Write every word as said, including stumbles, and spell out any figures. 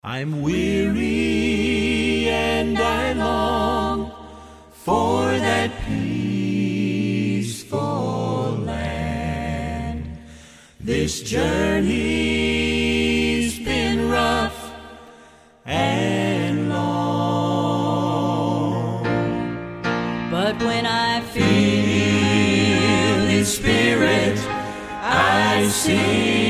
I'm weary and I long for that peaceful land. This journey's been rough and long, but when I feel His Spirit, I sing.